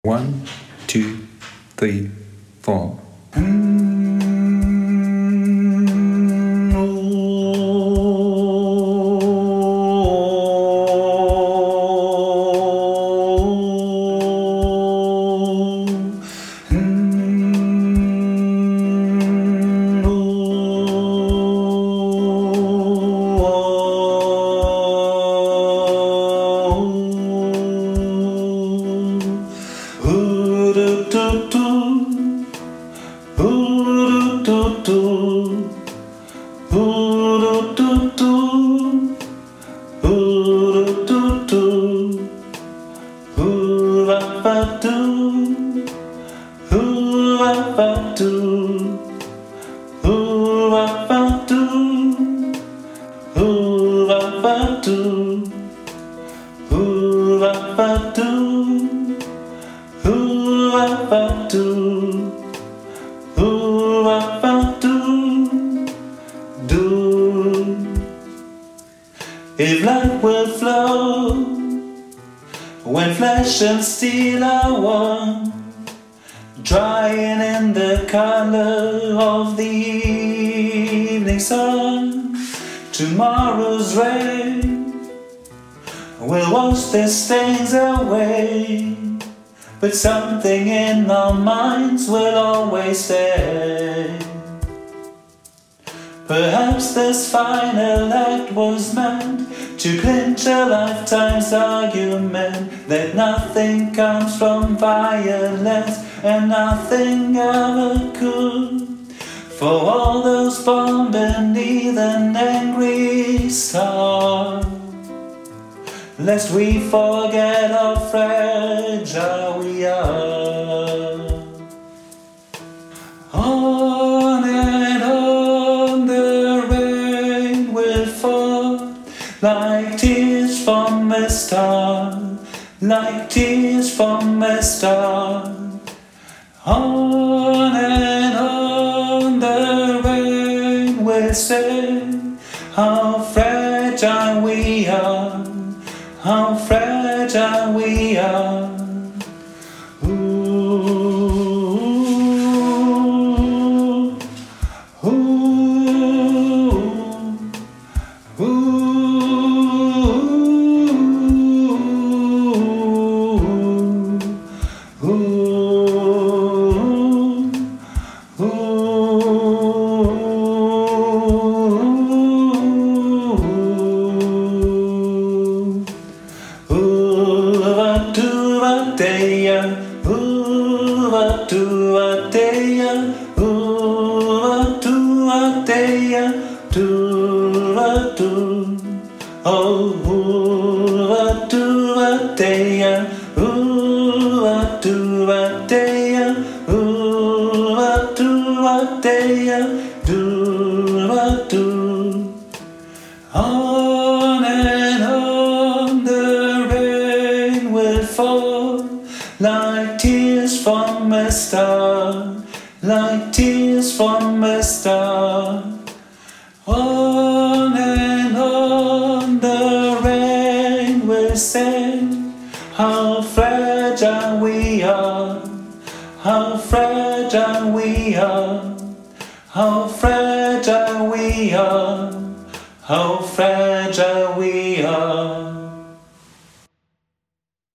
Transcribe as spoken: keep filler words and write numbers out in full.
One, two, three, four. If light will flow when flesh and steel are one, drying in the color of the evening sun, tomorrow's rain will wash the stains away, but something in our minds will always stay. Perhaps this final act was meant to clinch a lifetime's argument that nothing comes from violence and nothing ever could. For all those born beneath an angry star, lest we forget how fragile we are. On and on the rain will fall, like tears from a star, like tears from a star. On and on the rain will say how fragile we are, how fragile we are. Oh, ooh, a do a day, ooh, a do a day, ooh, a do a day, do a do. On and on the rain will fall, like tears from a star, like tears from a star. On and on the rain will say how fragile we are, how fragile we are, how fragile we are, how fragile we are.